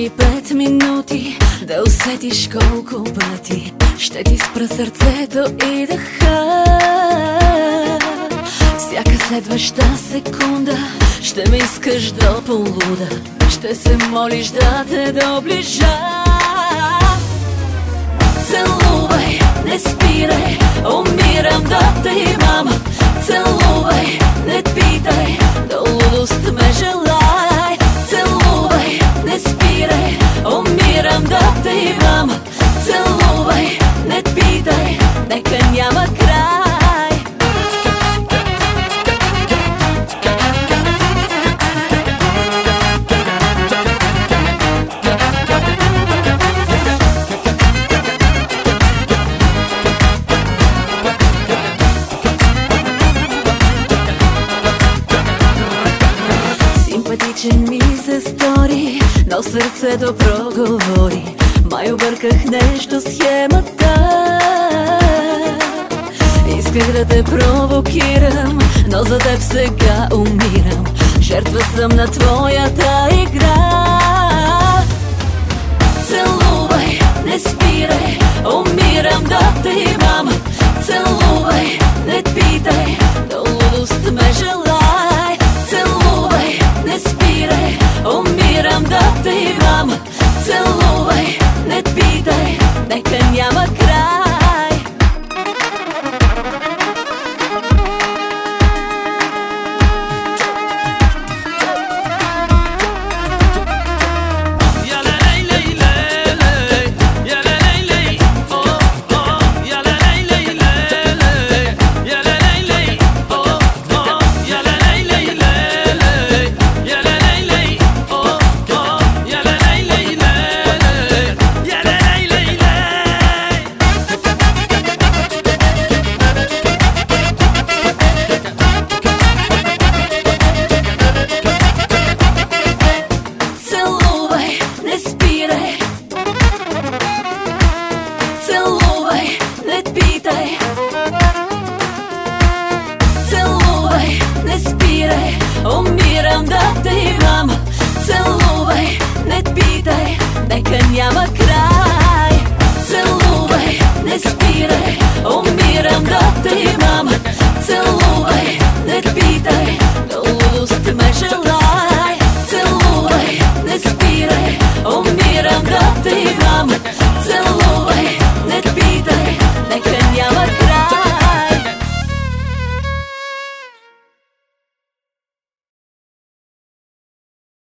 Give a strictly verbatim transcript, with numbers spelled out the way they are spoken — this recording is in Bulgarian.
ти пет минути да усетиш колко пъти ще ти спра сърцето и дъха. Всяка следваща секунда ще ме искаш до полуда, ще се молиш да те доближа. Целувай, не спирай, умирам да те имам. Целувай, не питай, до лудост ме желай. Целувай, не спирай, умирам да те имам. Целувай, не питай, нека няма край. Симпатичен ми се стори, но сърцето проговори. Май обърках нещо схемата. Исках да те провокирам, но за теб сега умирам. Жертва съм на твоята игра. Целувай, не спирай, умирам да те имам. Целувай, не питай, до лудост ме желай. Целувай, не спирай, умирам да те имам. Целувай, не питай, нека няма край. Целувай, не спирай, умирам да те имам. Целувай, не питай, нека няма край.